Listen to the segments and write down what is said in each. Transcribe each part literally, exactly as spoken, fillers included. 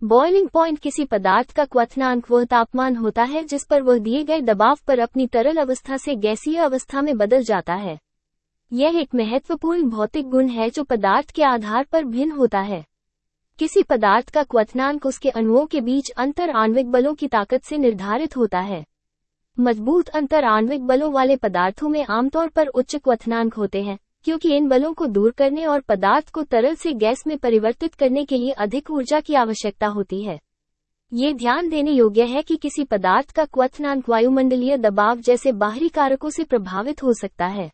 Boiling point किसी पदार्थ का क्वथनांक वह तापमान होता है जिस पर वह दिए गए दबाव पर अपनी तरल अवस्था से गैसीय अवस्था में बदल जाता है। यह एक महत्वपूर्ण भौतिक गुण है जो पदार्थ के आधार पर भिन्न होता है। किसी पदार्थ का क्वथनांक उसके अणुओं के बीच अंतर आणविक बलों की ताकत से निर्धारित होता है। मजबूत अंतर आणविक बलों वाले पदार्थों में आमतौर पर उच्च क्वथनांक होते हैं, क्योंकि इन बलों को दूर करने और पदार्थ को तरल से गैस में परिवर्तित करने के लिए अधिक ऊर्जा की आवश्यकता होती है। ये ध्यान देने योग्य है कि किसी पदार्थ का क्वथनांक वायुमंडलीय दबाव जैसे बाहरी कारकों से प्रभावित हो सकता है।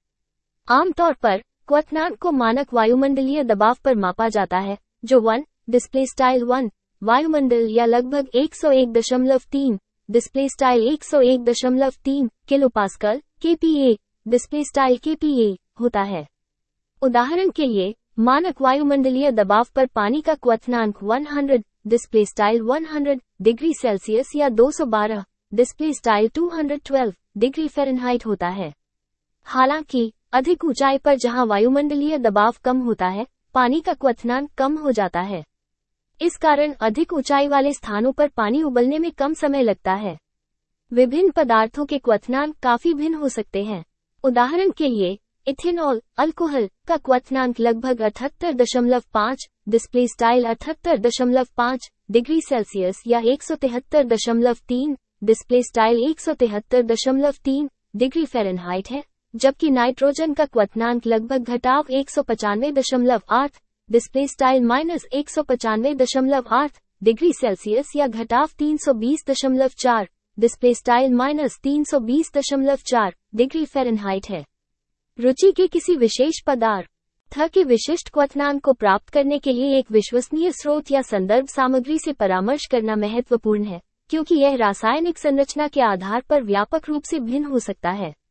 आमतौर पर क्वथनांक को मानक वायुमंडलीय दबाव पर मापा जाता है, जो वन डिस्प्ले स्टाइल वन वायुमंडल या लगभग एक सौ एक दशमलव तीन डिस्प्ले स्टाइल एक सौ एक दशमलव तीन kilopascal kPa display style kPa होता है। उदाहरण के लिए, मानक वायुमंडलीय दबाव पर पानी का क्वथनांक सौ डिस्प्ले स्टाइल सौ डिग्री सेल्सियस या दो सौ बारह डिस्प्ले स्टाइल दो सौ बारह डिग्री फ़ारेनहाइट होता है। हालांकि अधिक ऊंचाई पर जहां वायुमंडलीय दबाव कम होता है, पानी का क्वथनांक कम हो जाता है। इस कारण अधिक ऊंचाई वाले स्थानों पर पानी उबलने में कम समय लगता है। विभिन्न पदार्थों के क्वथनांक काफी भिन्न हो सकते हैं। उदाहरण के लिए, इथेनॉल अल्कोहल का क्वथनांक लगभग अठहत्तर दशमलव पाँच डिस्प्ले स्टाइल अठहत्तर दशमलव पाँच डिग्री सेल्सियस या एक सौ तिहत्तर दशमलव तीन डिस्प्ले स्टाइल एक सौ तिहत्तर दशमलव तीन डिग्री फ़ारेनहाइट है, जबकि नाइट्रोजन का क्वथनांक लगभग घटाव एक सौ पचानवे दशमलव आठ डिस्प्ले स्टाइल माइनस एक सौ पचानवे दशमलव आठ डिग्री सेल्सियस या घटाव तीन सौ बीस दशमलव चार डिस्प्ले स्टाइल माइनस तीन सौ बीस दशमलव चार डिग्री फ़ारेनहाइट है। रुचि के किसी विशेष पदार्थ के विशिष्ट क्वथनांक को प्राप्त करने के लिए एक विश्वसनीय स्रोत या संदर्भ सामग्री से परामर्श करना महत्वपूर्ण है, क्योंकि यह रासायनिक संरचना के आधार पर व्यापक रूप से भिन्न हो सकता है।